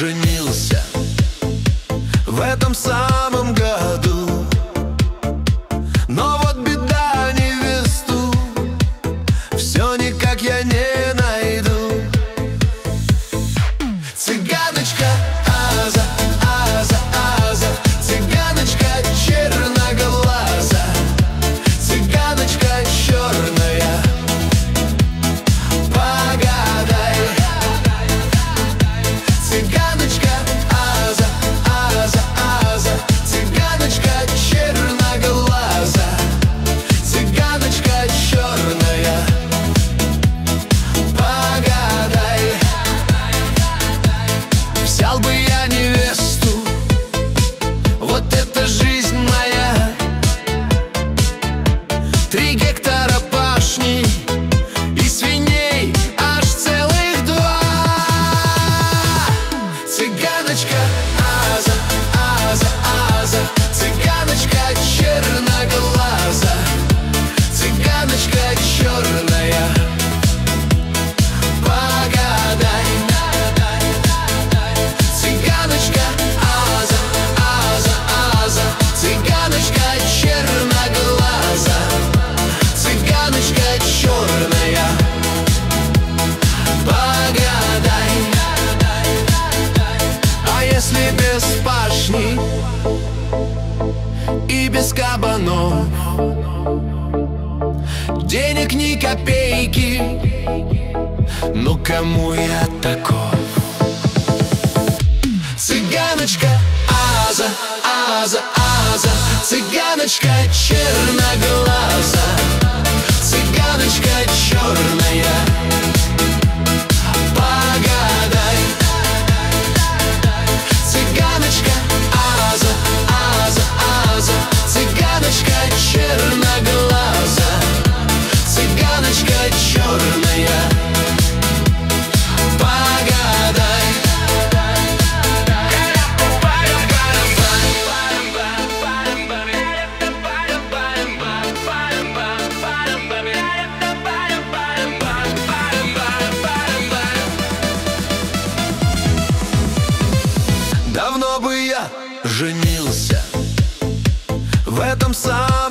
женился в этом самом году. Но вот беда, невесту все никак я не найду. Цыганочка Аза, Аза, Аза, цыганочка черноглаза, цыганочка черная, погадай. Цыганочка Аза, Аза, Аза, цыганочка черноглаза, цыганочка черная, погадай. Взял бы я невесту, вот это жизнь моя. 3 гектара пашни и свиней аж целых 2. Цыганочка Аза, Аза, Аза, цыганочка черноглаза, цыганочка черная, погадай. Цыганочка Аза, Аза, Аза, цыганочка черноглаза, цыганочка черная, погадай. А если без пашни и без кабанов, денег ни копейки, ну кому я таков? Цыганочка Аза, Аза, Аза, цыганочка черноглаза, цыганочка черная, погадай. Цыганочка Аза, Аза, Аза, цыганочка черноглаза, цыганочка черная, погадай. Давно бы я женился в этом самом